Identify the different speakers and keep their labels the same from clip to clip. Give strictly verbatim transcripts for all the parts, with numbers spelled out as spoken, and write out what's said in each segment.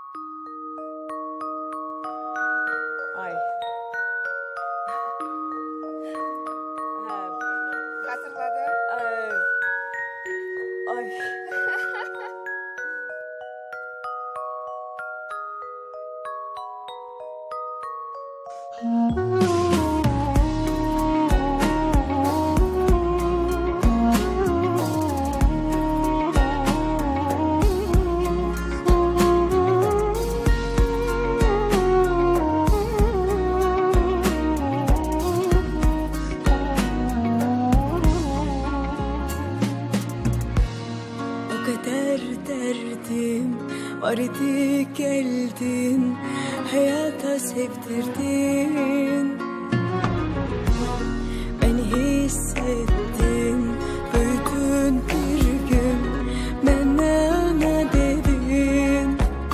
Speaker 1: Ay.
Speaker 2: Hatırladım.
Speaker 1: Ay. Ay.
Speaker 3: O kadar derdim var idi, geldin hayata sevdirdin. Beni hissettin, büyüdün bir gün bana ana dedin.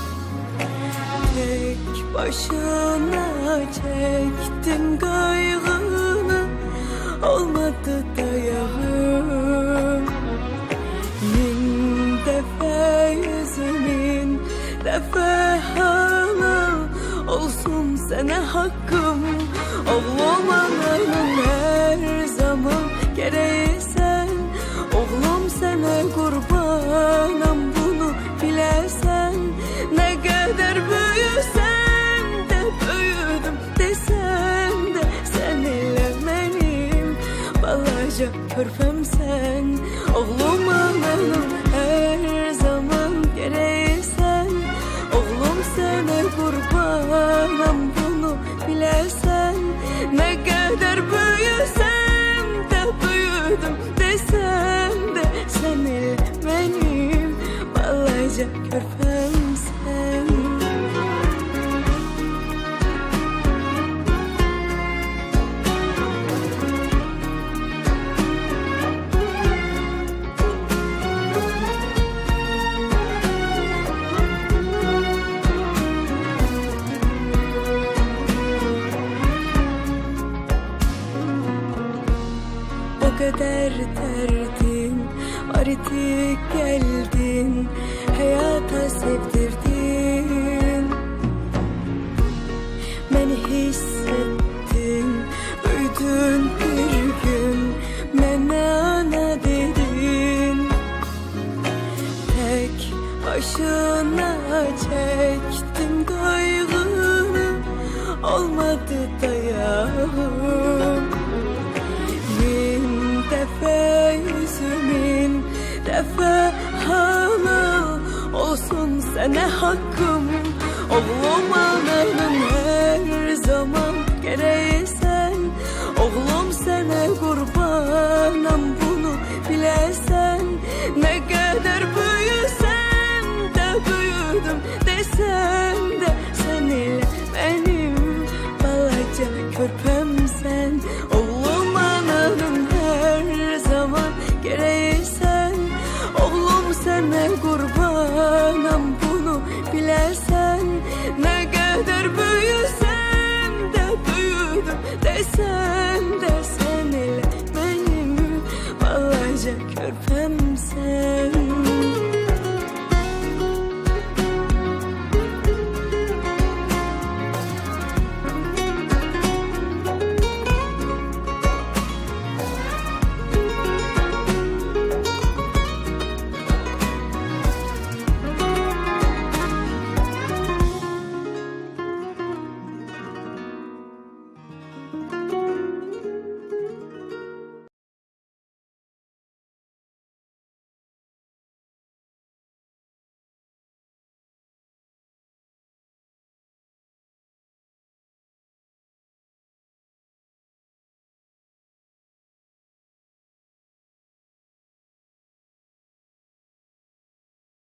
Speaker 3: Tek başına çektim kaygını, olmadı dayağım. Min defa yüzümün defa hala olsun sana hakkım. Oğlum ananın her zaman gereği sen. Oğlum sana kurbanım, bunu bilesen. Ne kadar büyüsen de büyüdüm desen de, sen ile benim balaca körpem sen. Oğlum ananın her zaman gereği sen. Oğlum sana kurbanım, bunu bilesen. Ne kadar büyüsem de büyüdüm desen de, sen ile benim balaca körpem sen. O kadar derdim var idi, geldin hayata sevdirdin. Beni hissettin, büyüdün bir gün bana ana dedin. Tek başına çektim kaygını, olmadı dayağım. Bin defa yüzümün defa hala olsun sana hakkım. Oğlum ananın her zaman gereği sen. Oğlum sana kurbanım,